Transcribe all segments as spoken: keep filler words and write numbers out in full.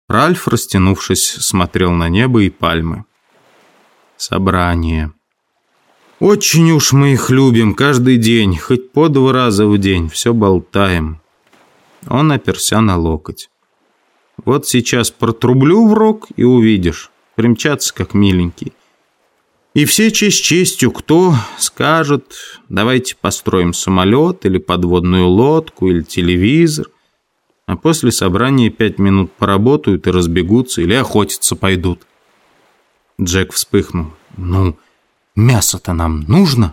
Ральф, растянувшись, смотрел на небо и пальмы. Собрание. Очень уж мы их любим каждый день, хоть по два раза в день, все болтаем. Он оперся на локоть. Вот сейчас протрублю в рог и увидишь, примчатся как миленький. И все честь честью, кто скажет, давайте построим самолет или подводную лодку или телевизор, а после собрания пять минут поработают и разбегутся или охотиться пойдут. Джек вспыхнул. Ну, мясо-то нам нужно?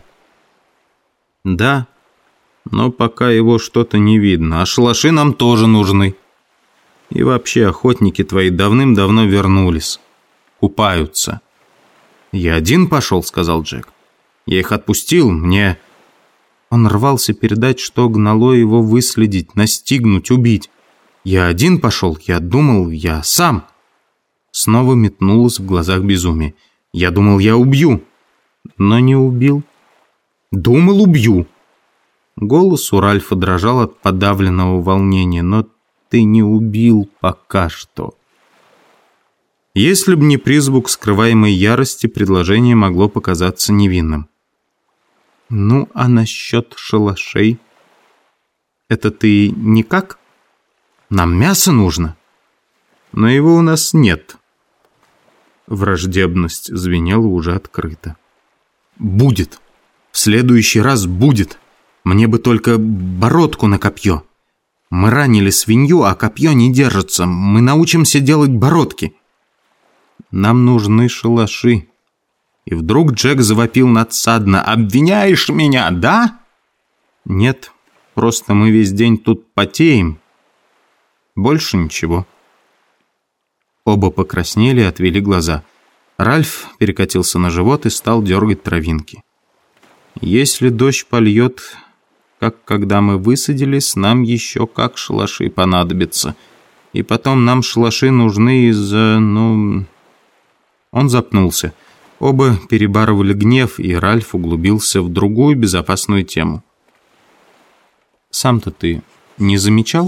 Да, но пока его что-то не видно, а шалаши нам тоже нужны. И вообще охотники твои давным-давно вернулись. Купаются. «Я один пошел», — сказал Джек. «Я их отпустил, мне...» Он рвался передать, что гнало его выследить, настигнуть, убить. «Я один пошел, я думал, я сам...» Снова метнулось в глазах безумие. «Я думал, я убью, но не убил. Думал, убью». Голос у Ральфа дрожал от подавленного волнения. «Но ты не убил пока что». Если бы не призвук скрываемой ярости, предложение могло показаться невинным. «Ну, а насчет шалашей? Это ты никак? Нам мясо нужно, но его у нас нет». Враждебность звенела уже открыто. «Будет. В следующий раз будет. Мне бы только бородку на копье. Мы ранили свинью, а копье не держится. Мы научимся делать бородки. Нам нужны шалаши». И вдруг Джек завопил надсадно. «Обвиняешь меня, да?» «Нет, просто мы весь день тут потеем. Больше ничего». Оба покраснели и отвели глаза. Ральф перекатился на живот и стал дергать травинки. «Если дождь польет, как когда мы высадились, нам еще как шалаши понадобятся. И потом нам шалаши нужны из-за, ну...» Он запнулся. Оба перебарывали гнев, и Ральф углубился в другую безопасную тему. «Сам-то ты не замечал?»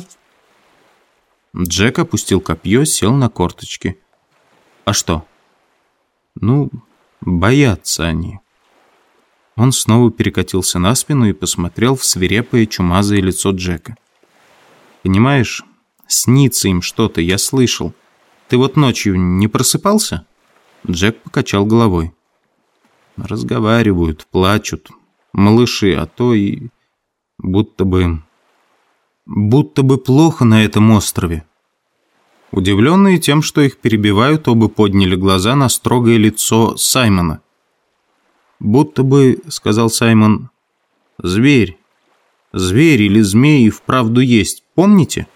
Джек опустил копье, сел на корточки. «А что?» «Ну, боятся они». Он снова перекатился на спину и посмотрел в свирепое чумазое лицо Джека. «Понимаешь, снится им что-то, я слышал. Ты вот ночью не просыпался?» Джек покачал головой. «Разговаривают, плачут. Малыши, а то и... будто бы... будто бы плохо на этом острове». Удивленные тем, что их перебивают, оба подняли глаза на строгое лицо Саймона. «Будто бы, — сказал Саймон, — зверь. Зверь или змей и вправду есть, помните?»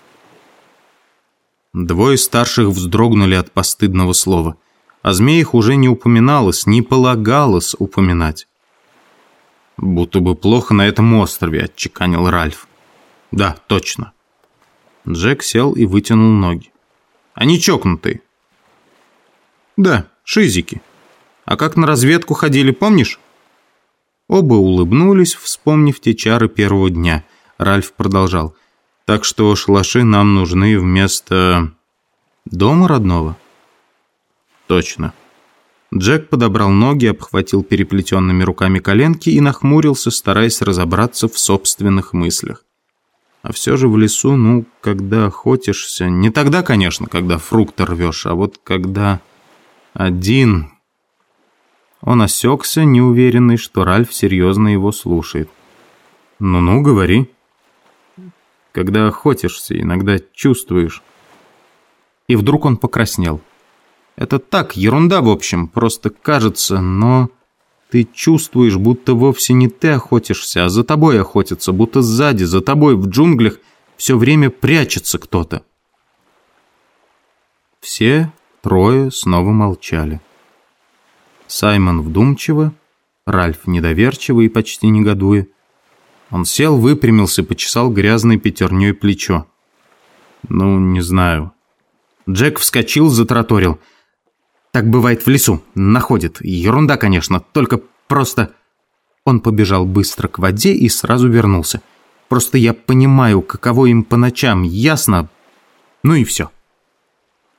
Двое старших вздрогнули от постыдного слова. О змеях уже не упоминалось, не полагалось упоминать. «Будто бы плохо на этом острове», — отчеканил Ральф. «Да, точно». Джек сел и вытянул ноги. «Они чокнутые». «Да, шизики. А как на разведку ходили, помнишь?» Оба улыбнулись, вспомнив те чары первого дня. Ральф продолжал. «Так что шалаши нам нужны вместо... дома родного?» «Точно». Джек подобрал ноги, обхватил переплетенными руками коленки и нахмурился, стараясь разобраться в собственных мыслях. А все же в лесу, ну, когда охотишься... Не тогда, конечно, когда фрукты рвешь, а вот когда один... Он осекся, неуверенный, что Ральф серьезно его слушает. «Ну-ну, говори». «Когда охотишься, иногда чувствуешь». И вдруг он покраснел. «Это так, ерунда в общем, просто кажется, но ты чувствуешь, будто вовсе не ты охотишься, а за тобой охотятся, будто сзади, за тобой в джунглях все время прячется кто-то». Все трое снова молчали. Саймон вдумчиво, Ральф недоверчиво и почти негодуя. Он сел, выпрямился, почесал грязной пятерней плечо. «Ну, не знаю». Джек вскочил, затараторил. «Так бывает в лесу, находит. Ерунда, конечно, только просто...» Он побежал быстро к воде и сразу вернулся. «Просто я понимаю, каково им по ночам, ясно? Ну и все».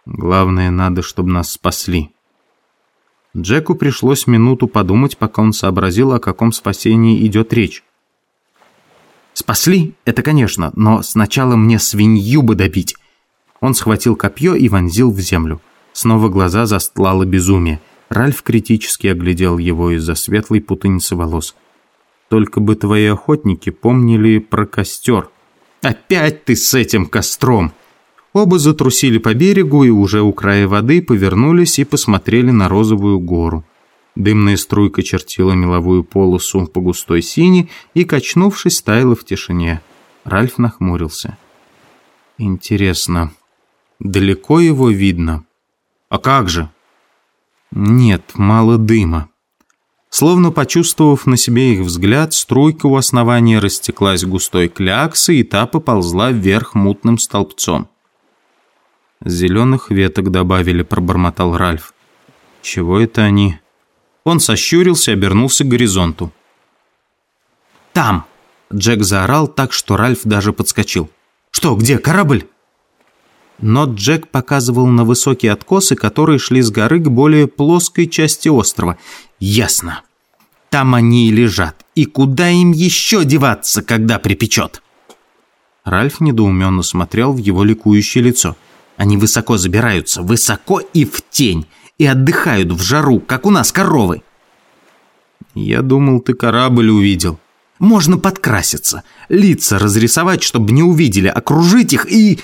Главное, надо, чтобы нас спасли. Джеку пришлось минуту подумать, пока он сообразил, о каком спасении идет речь. «Спасли? Это, конечно, но сначала мне свинью бы добить». Он схватил копье и вонзил в землю. Снова глаза застлало безумие. Ральф критически оглядел его из-за светлой путаницы волос. «Только бы твои охотники помнили про костер». «Опять ты с этим костром!» Оба затрусили по берегу и уже у края воды повернулись и посмотрели на розовую гору. Дымная струйка чертила меловую полосу по густой сине и, качнувшись, таяла в тишине. Ральф нахмурился. «Интересно, далеко его видно?» «А как же?» «Нет, мало дыма». Словно почувствовав на себе их взгляд, струйка у основания растеклась густой кляксой, и та поползла вверх мутным столбцом. «Зеленых веток добавили», — пробормотал Ральф. «Чего это они?» Он сощурился и обернулся к горизонту. «Там!» — Джек заорал так, что Ральф даже подскочил. «Что, где корабль?» Но Джек показывал на высокие откосы, которые шли с горы к более плоской части острова. «Ясно. Там они и лежат. И куда им еще деваться, когда припечет?» Ральф недоуменно смотрел в его ликующее лицо. «Они высоко забираются, высоко и в тень, и отдыхают в жару, как у нас коровы». «Я думал, ты корабль увидел». «Можно подкраситься, лица разрисовать, чтобы не увидели, окружить их и...»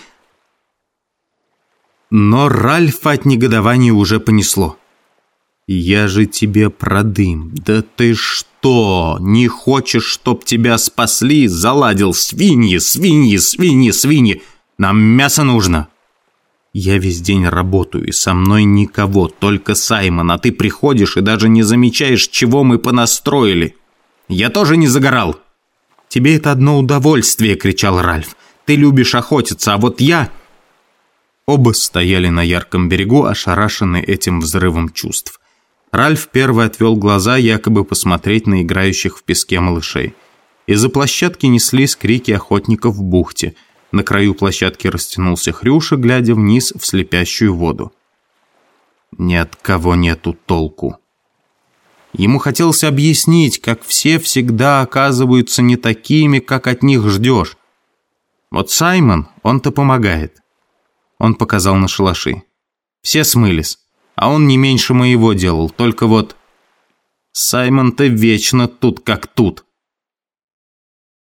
Но Ральфа от негодования уже понесло. «Я же тебе про дым. Да ты что, не хочешь, чтоб тебя спасли? Заладил свиньи, свиньи, свиньи, свиньи. Нам мясо нужно». «Я весь день работаю, и со мной никого, только Саймон, а ты приходишь и даже не замечаешь, чего мы понастроили». «Я тоже не загорал». «Тебе это одно удовольствие», — кричал Ральф. «Ты любишь охотиться, а вот я...» Оба стояли на ярком берегу, ошарашенные этим взрывом чувств. Ральф первый отвел глаза, якобы посмотреть на играющих в песке малышей. Из-за площадки неслись крики охотников в бухте. На краю площадки растянулся Хрюша, глядя вниз в слепящую воду. Ни от кого нету толку. Ему хотелось объяснить, как все всегда оказываются не такими, как от них ждешь. Вот Саймон, он-то помогает. Он показал на шалаши. Все смылись, а он не меньше моего делал, только вот... Саймон-то вечно тут как тут.